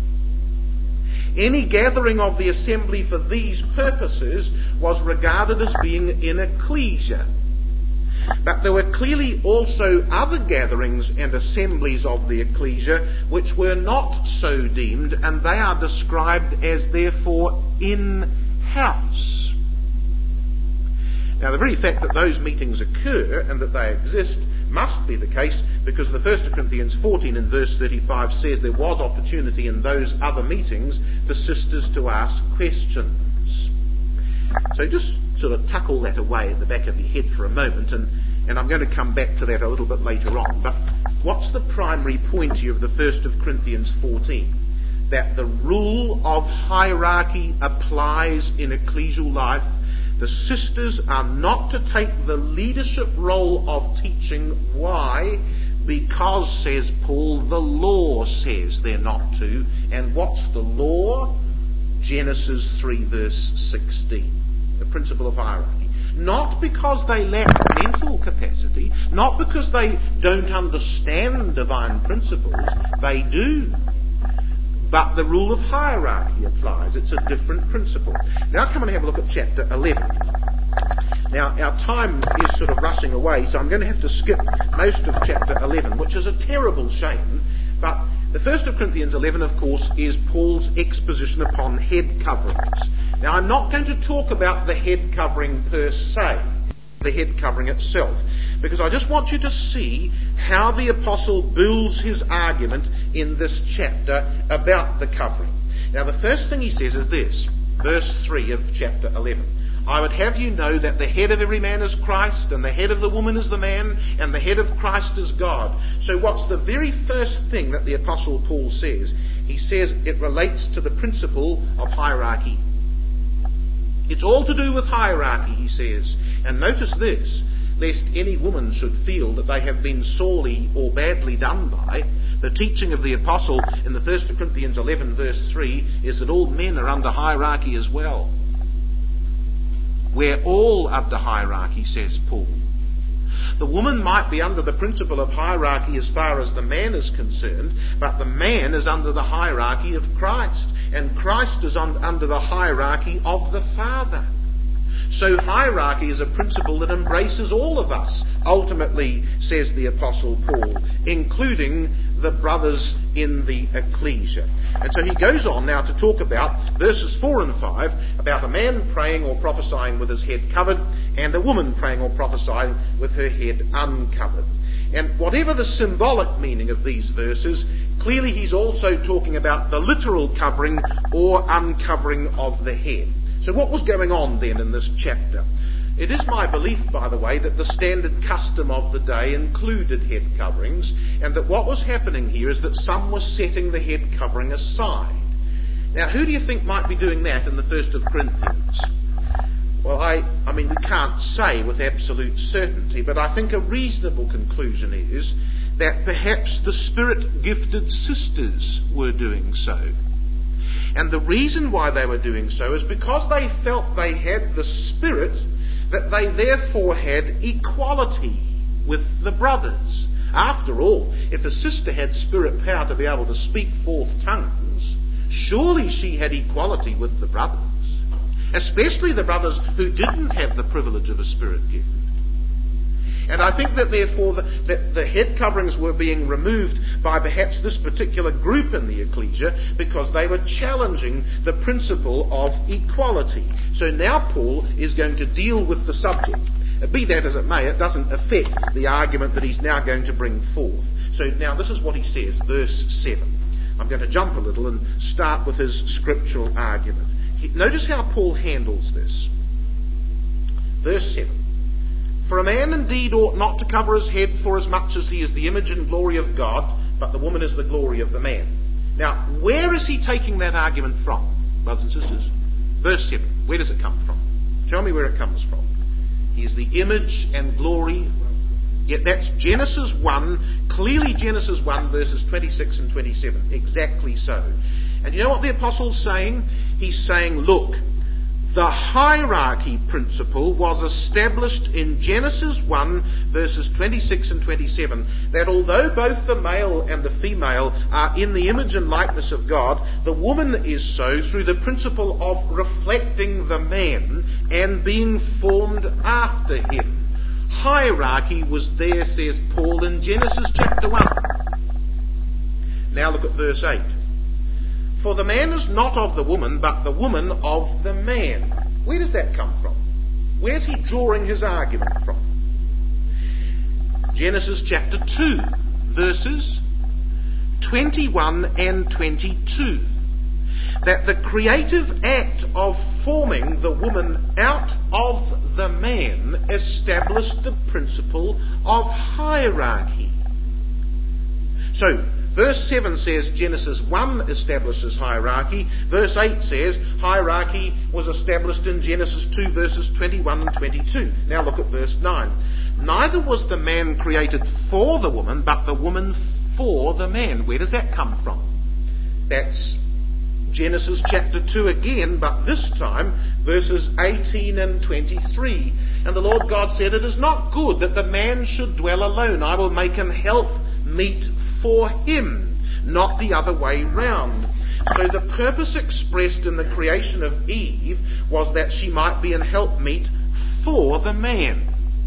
Any gathering of the assembly for these purposes was regarded as being in ecclesia. But there were clearly also other gatherings and assemblies of the ecclesia which were not so deemed, and they are described as therefore in-house. Now the very fact that those meetings occur and that they exist must be the case because the 1 Corinthians 14 and verse 35 says there was opportunity in those other meetings for sisters to ask questions. So just sort of tuck all that away at the back of your head for a moment, and I'm going to come back to that a little bit later on. But what's the primary point here of the 1 of Corinthians 14? that the rule of hierarchy applies in ecclesial life. The sisters are not to take the leadership role of teaching. Why? Because, says Paul, the law says they're not to. And what's the law? Genesis 3 verse 16. The principle of hierarchy. Not because they lack mental capacity, not because they don't understand divine principles. They do. But the rule of hierarchy applies. It's a different principle. Now come and have a look at chapter 11. Now our time is sort of rushing away, so I'm going to have to skip most of chapter 11, which is a terrible shame. But the 1st of Corinthians 11, of course, is Paul's exposition upon head coverings. Now I'm not going to talk about the head covering per se, the head covering itself, because I just want you to see how the apostle builds his argument in this chapter about the covering. Now the first thing he says is this, verse 3 of chapter 11. I would have you know that the head of every man is Christ, and the head of the woman is the man, and the head of Christ is God. So what's the very first thing that the apostle Paul says? He says it relates to the principle of hierarchy. It's all to do with hierarchy, he says. And notice this, lest any woman should feel that they have been sorely or badly done by. The teaching of the apostle in the 1st of Corinthians 11 verse 3 is that all men are under hierarchy as well. We're all under hierarchy, says Paul. The woman might be under the principle of hierarchy as far as the man is concerned, but the man is under the hierarchy of Christ, and Christ is under the hierarchy of the Father. So hierarchy is a principle that embraces all of us, ultimately, says the Apostle Paul, including the brothers in the ecclesia. And so he goes on now to talk about verses 4 and 5, about a man praying or prophesying with his head covered, and a woman praying or prophesying with her head uncovered. And whatever the symbolic meaning of these verses, clearly he's also talking about the literal covering or uncovering of the head. So what was going on then in this chapter? It is my belief, by the way, that the standard custom of the day included head coverings, and that what was happening here is that some were setting the head covering aside. Now, who do you think might be doing that in the 1st of Corinthians? Well, I mean, we can't say with absolute certainty, but I think a reasonable conclusion is that perhaps the Spirit-gifted sisters were doing so. And the reason why they were doing so is because they felt they had the Spirit, that they therefore had equality with the brothers. After all, if a sister had Spirit power to be able to speak forth tongues, surely she had equality with the brothers, especially the brothers who didn't have the privilege of a Spirit gift. And I think that therefore the head coverings were being removed by perhaps this particular group in the ecclesia because they were challenging the principle of equality. So now Paul is going to deal with the subject. Be that as it may, it doesn't affect the argument that he's now going to bring forth. So now this is what he says, verse 7. I'm going to jump a little and start with his scriptural argument. Notice how Paul handles this. Verse 7. For a man indeed ought not to cover his head for as much as he is the image and glory of God, but the woman is the glory of the man. Now, where is he taking that argument from, brothers and sisters? Verse 7. Where does it come from? Tell me where it comes from. He is the image and glory. Yet that's Genesis 1, clearly Genesis 1 verses 26 and 27. Exactly so. And you know what the apostle's saying? He's saying, look, the hierarchy principle was established in Genesis 1 verses 26 and 27, that although both the male and the female are in the image and likeness of God, the woman is so through the principle of reflecting the man and being formed after him. Hierarchy was there, says Paul, in Genesis chapter 1. Now look at verse 8. For the man is not of the woman, but the woman of the man. Where does that come from? Where's he drawing his argument from? Genesis chapter 2, verses 21 and 22. That the creative act of forming the woman out of the man established the principle of hierarchy. So, Verse 7 says Genesis 1 establishes hierarchy. Verse 8 says hierarchy was established in Genesis 2 verses 21 and 22. Now look at verse 9. Neither was the man created for the woman, but the woman for the man. Where does that come from? That's Genesis chapter 2 again, but this time verses 18 and 23. And the Lord God said, "It is not good that the man should dwell alone. I will make him help meet for him," not the other way round. So the purpose expressed in the creation of Eve was that she might be an helpmeet for the man.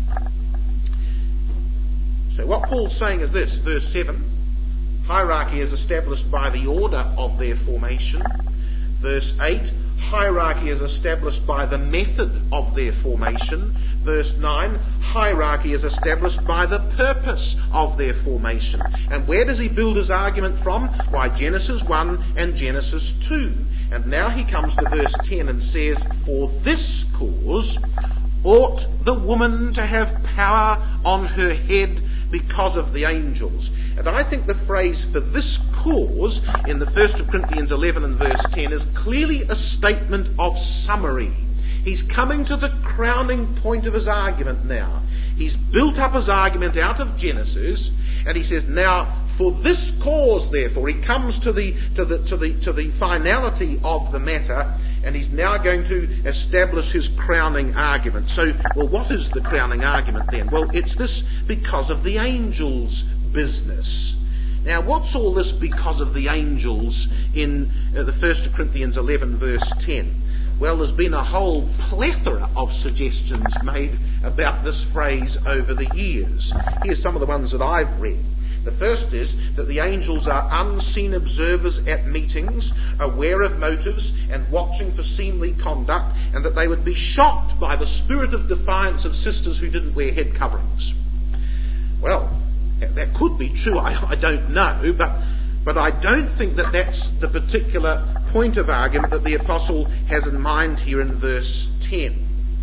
So what Paul's saying is this, verse 7, hierarchy is established by the order of their formation. Verse 8, hierarchy is established by the method of their formation. Verse 9, hierarchy is established by the purpose of their formation. And where does he build his argument from? Why, Genesis 1 and Genesis 2. And now he comes to verse 10 and says, "For this cause ought the woman to have power on her head because of the angels." And I think the phrase "for this cause" in the 1 Corinthians 11 and verse 10 is clearly a statement of summary. He's coming to the crowning point of his argument now. He's built up his argument out of Genesis, and he says, now, for this cause, therefore, he comes to the finality of the matter, and he's now going to establish his crowning argument. So, well, what is the crowning argument then? Well, it's this because of the angels business. Now, what's all this because of the angels in the 1 Corinthians 11 verse 10? Well, there's been a whole plethora of suggestions made about this phrase over the years. Here's some of the ones that I've read. The first is that the angels are unseen observers at meetings, aware of motives and watching for seemly conduct, and that they would be shocked by the spirit of defiance of sisters who didn't wear head coverings. Well, that could be true, I don't know, but I don't think that that's the particular point of argument that the apostle has in mind here in verse 10.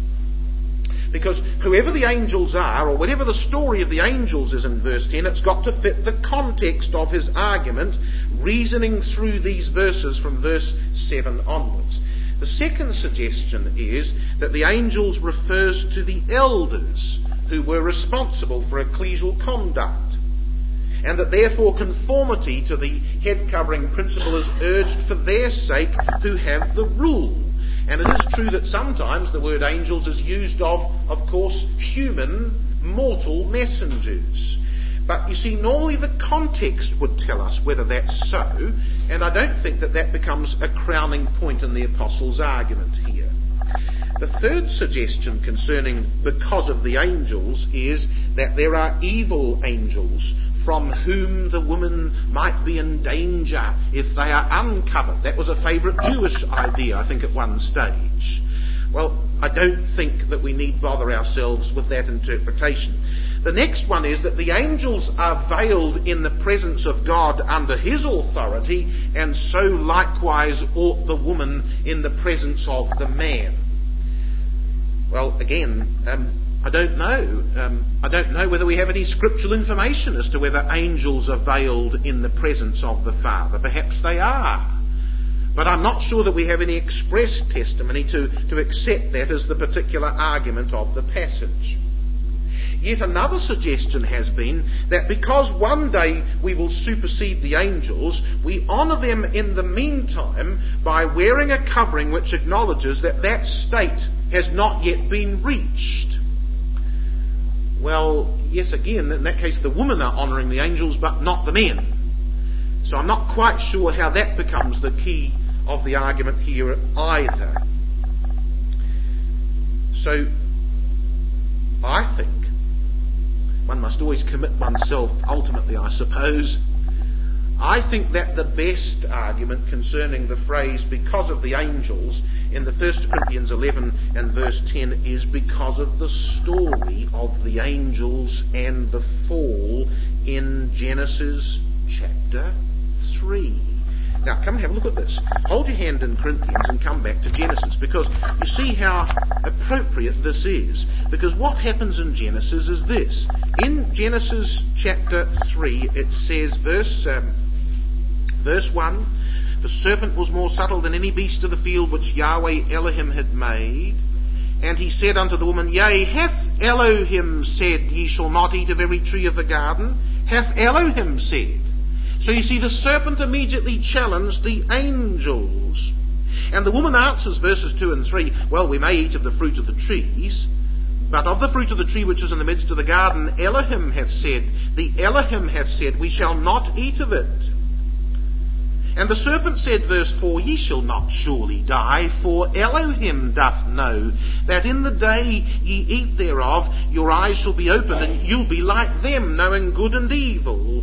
Because whoever the angels are, or whatever the story of the angels is in verse 10, it's got to fit the context of his argument, reasoning through these verses from verse 7 onwards. The second suggestion is that the angels refers to the elders who were responsible for ecclesial conduct, and that therefore conformity to the head covering principle is urged for their sake who have the rule. And it is true that sometimes the word angels is used of course, human, mortal messengers. But you see, normally the context would tell us whether that's so, and I don't think that becomes a crowning point in the apostle's argument here. The third suggestion concerning because of the angels is that there are evil angels from whom the woman might be in danger if they are uncovered. That was a favourite Jewish idea, I think, at one stage. Well, I don't think that we need bother ourselves with that interpretation. The next one is that the angels are veiled in the presence of God under his authority, and so likewise ought the woman in the presence of the man. Well, again, I don't know. I don't know whether we have any scriptural information as to whether angels are veiled in the presence of the Father. Perhaps they are. But I'm not sure that we have any express testimony to accept that as the particular argument of the passage. Yet another suggestion has been that because one day we will supersede the angels, we honour them in the meantime by wearing a covering which acknowledges that that state has not yet been reached. Well, yes, again, in that case the women are honouring the angels but not the men. So I'm not quite sure how that becomes the key of the argument here either. So, I think one must always commit oneself ultimately, I suppose. I think that the best argument concerning the phrase because of the angels in the 1 Corinthians 11 and verse 10 is because of the story of the angels and the fall in Genesis chapter 3. Now, come and have a look at this. Hold your hand in Corinthians and come back to Genesis, because you see how appropriate this is. Because what happens in Genesis is this. In Genesis chapter 3, it says, verse Verse 1, the serpent was more subtle than any beast of the field which Yahweh Elohim had made. And he said unto the woman, Yea, hath Elohim said, Ye shall not eat of every tree of the garden? Hath Elohim said? So you see, the serpent immediately challenged the angels. And the woman answers, verses 2 and 3, well, we may eat of the fruit of the trees, but of the fruit of the tree which is in the midst of the garden, Elohim hath said, the Elohim hath said, we shall not eat of it. And the serpent said, verse 4, Ye shall not surely die, for Elohim doth know that in the day ye eat thereof, your eyes shall be opened, and you'll be like them, knowing good and evil.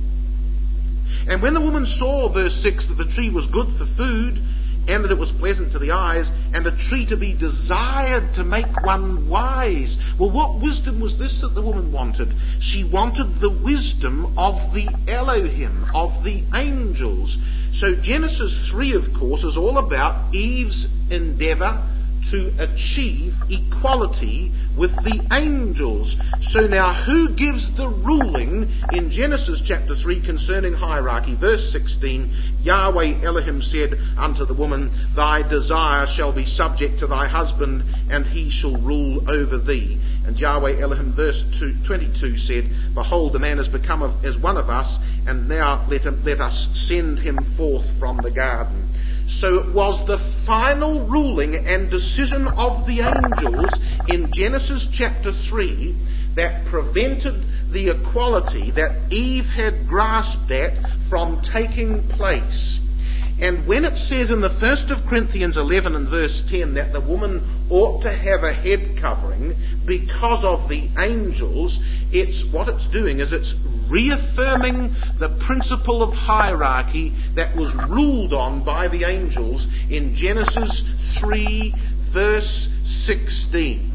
And when the woman saw, verse 6, that the tree was good for food, and that it was pleasant to the eyes, and a tree to be desired to make one wise. Well, what wisdom was this that the woman wanted? She wanted the wisdom of the Elohim, of the angels. So Genesis 3, of course, is all about Eve's endeavour to achieve equality with the angels. So now, who gives the ruling in Genesis chapter 3 concerning hierarchy? Verse 16, Yahweh Elohim said unto the woman, Thy desire shall be subject to thy husband, and he shall rule over thee. And Yahweh Elohim, verse 22, said, Behold, the man has become as one of us, and now let us send him forth from the garden. So it was the final ruling and decision of the angels in Genesis chapter 3 that prevented the equality that Eve had grasped at from taking place. And when it says in the 1st of Corinthians 11 and verse 10 that the woman ought to have a head covering because of the angels, what it's doing is it's reaffirming the principle of hierarchy that was ruled on by the angels in Genesis 3 verse 16.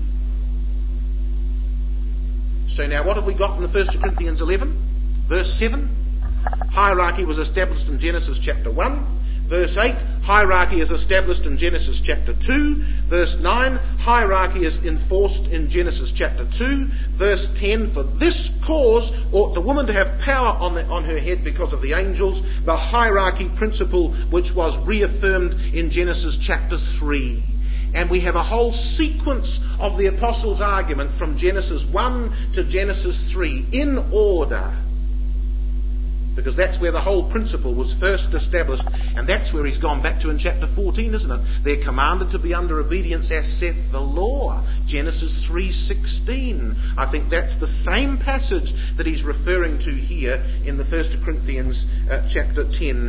So now what have we got in the 1st of Corinthians 11? Verse 7. Hierarchy was established in Genesis chapter 1. Verse 8, hierarchy is established in Genesis chapter 2. Verse 9, hierarchy is enforced in Genesis chapter 2. Verse 10, for this cause ought the woman to have power on her head because of the angels, the hierarchy principle which was reaffirmed in Genesis chapter 3. And we have a whole sequence of the apostles' argument from Genesis 1 to Genesis 3 in order. Because that's where the whole principle was first established, and that's where he's gone back to in chapter 14, isn't it? They're commanded to be under obedience as saith the law. Genesis 3:16. I think that's the same passage that he's referring to here in the 1st of Corinthians chapter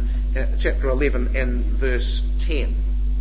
11 and verse 10.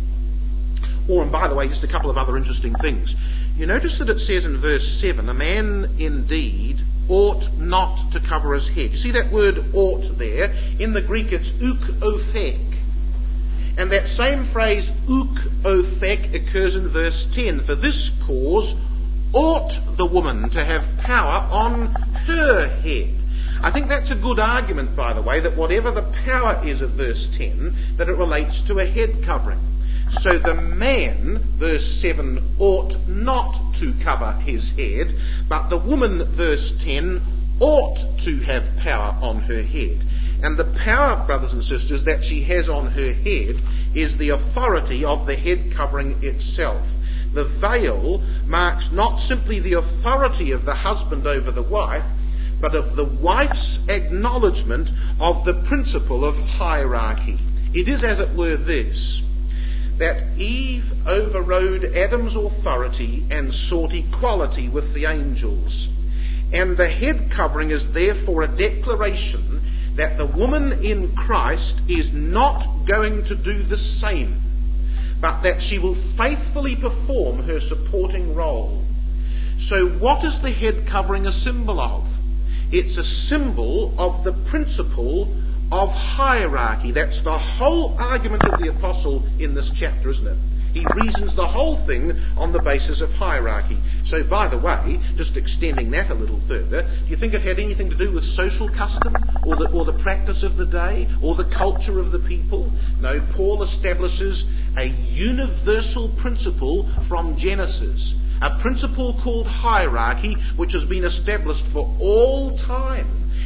Oh, and by the way, just a couple of other interesting things. You notice that it says in verse 7, a man indeed ought not to cover his head. You see that word ought there? In the Greek it's uk-ophek. And that same phrase uk-ophek occurs in verse 10. For this cause ought the woman to have power on her head. I think that's a good argument, by the way, that whatever the power is of verse 10, that it relates to a head covering. So the man, verse 7, ought not to cover his head, but the woman, verse 10, ought to have power on her head. And the power, brothers and sisters, that she has on her head is the authority of the head covering itself. The veil marks not simply the authority of the husband over the wife, but of the wife's acknowledgement of the principle of hierarchy. It is, as it were, this: that Eve overrode Adam's authority and sought equality with the angels. And the head covering is therefore a declaration that the woman in Christ is not going to do the same, but that she will faithfully perform her supporting role. So what is the head covering a symbol of? It's a symbol of the principle of hierarchy. That's the whole argument of the apostle in this chapter, isn't it? He reasons the whole thing on the basis of hierarchy. So, by the way, just extending that a little further, do you think it had anything to do with social custom or the practice of the day or the culture of the people? No, Paul establishes a universal principle from Genesis, a principle called hierarchy, which has been established for all time.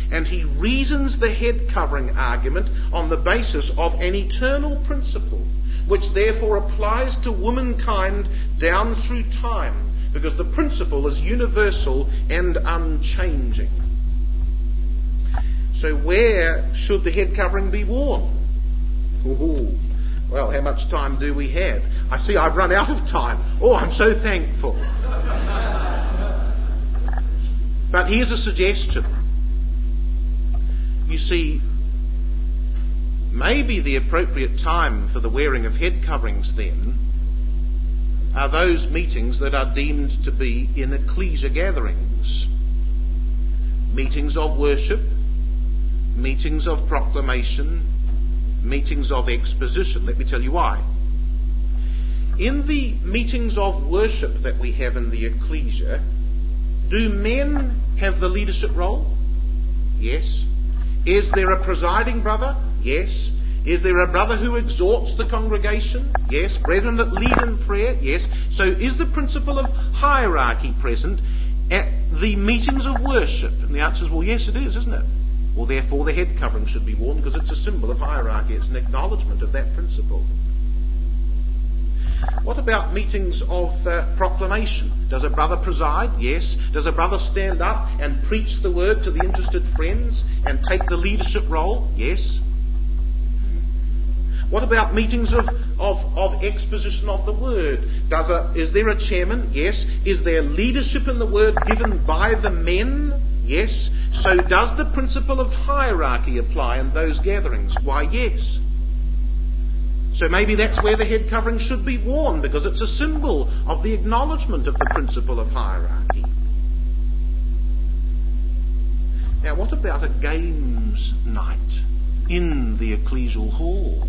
And he reasons the head covering argument on the basis of an eternal principle, which therefore applies to womankind down through time, because the principle is universal and unchanging. So where should the head covering be worn? Well, how much time do we have? I see I've run out of time. Oh, I'm so thankful. But here's a suggestion. You see, maybe the appropriate time for the wearing of head coverings then are those meetings that are deemed to be in ecclesia gatherings. Meetings of worship, meetings of proclamation, meetings of exposition. Let me tell you why. In the meetings of worship that we have in the ecclesia, do men have the leadership role? Yes. Is there a presiding brother? Yes. Is there a brother who exhorts the congregation? Yes. Brethren that lead in prayer? Yes. So is the principle of hierarchy present at the meetings of worship? And the answer is, well, yes, it is, isn't it? Well, therefore the head covering should be worn because it's a symbol of hierarchy. It's an acknowledgement of that principle. What about meetings of proclamation? Does a brother preside? Yes. Does a brother stand up and preach the word to the interested friends and take the leadership role? Yes. What about meetings of exposition of the word? Is there a chairman? Yes. Is there leadership in the word given by the men? Yes. So does the principle of hierarchy apply in those gatherings? Why, yes. So maybe that's where the head covering should be worn, because it's a symbol of the acknowledgement of the principle of hierarchy. Now, what about a games night in the ecclesial hall?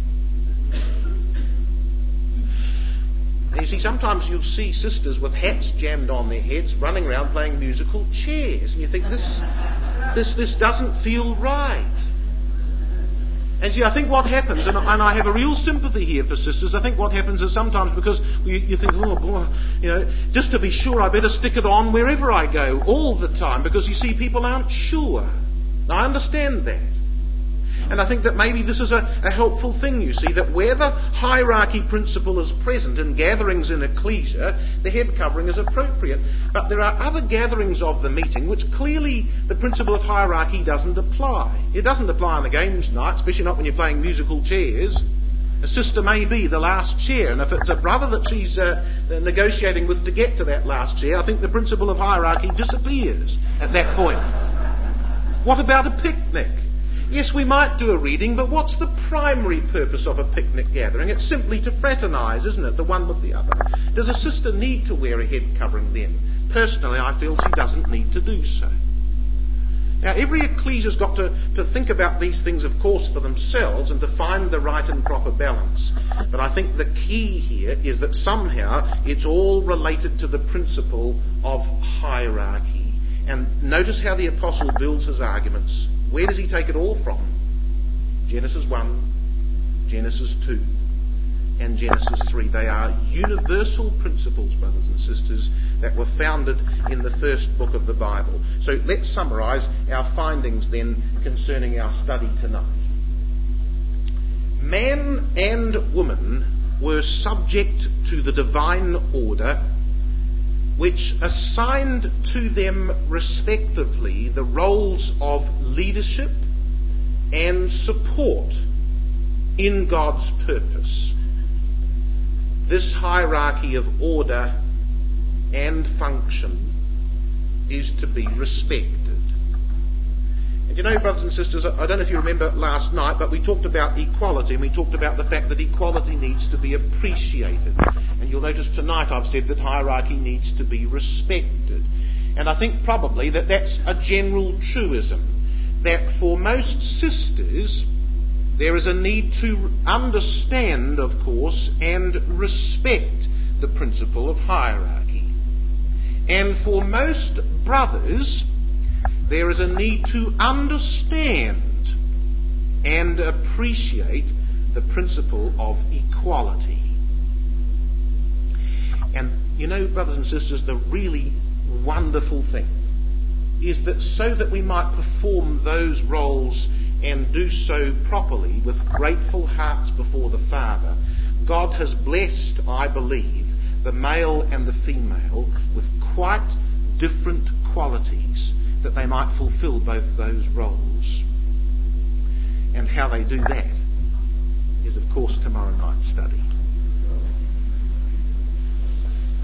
You see, sometimes you'll see sisters with hats jammed on their heads running around playing musical chairs, and you think, this doesn't feel right. And see, I think what happens, and I have a real sympathy here for sisters, I think what happens is sometimes because you think, oh boy, just to be sure I better stick it on wherever I go all the time, because you see, people aren't sure. Now, I understand that. And I think that maybe this is a helpful thing, you see, that where the hierarchy principle is present in gatherings in ecclesia, the head covering is appropriate. But there are other gatherings of the meeting which clearly the principle of hierarchy doesn't apply. It doesn't apply on the games night, especially not when you're playing musical chairs. A sister may be the last chair, and if it's a brother that she's negotiating with to get to that last chair, I think the principle of hierarchy disappears at that point. What about a picnic? Yes, we might do a reading, but what's the primary purpose of a picnic gathering? It's simply to fraternise, isn't it, the one with the other. Does a sister need to wear a head covering then? Personally, I feel she doesn't need to do so. Now, every ecclesia's got to think about these things, of course, for themselves and to find the right and proper balance. But I think the key here is that somehow it's all related to the principle of hierarchy. And notice how the apostle builds his arguments. Where does he take it all from? Genesis 1, Genesis 2, and Genesis 3. They are universal principles, brothers and sisters, that were founded in the first book of the Bible. So let's summarise our findings then concerning our study tonight. Man and woman were subject to the divine order, which assigned to them respectively the roles of leadership and support in God's purpose. This hierarchy of order and function is to be respected. And brothers and sisters, I don't know if you remember last night, but we talked about equality, and we talked about the fact that equality needs to be appreciated. And you'll notice tonight I've said that hierarchy needs to be respected. And I think probably that that's a general truism, that for most sisters there is a need to understand, of course, and respect the principle of hierarchy. And for most brothers, there is a need to understand and appreciate the principle of equality. And brothers and sisters, the really wonderful thing is that so that we might perform those roles and do so properly with grateful hearts before the Father, God has blessed, I believe, the male and the female with quite different qualities that they might fulfill both those roles. And how they do that is, of course, tomorrow night's study.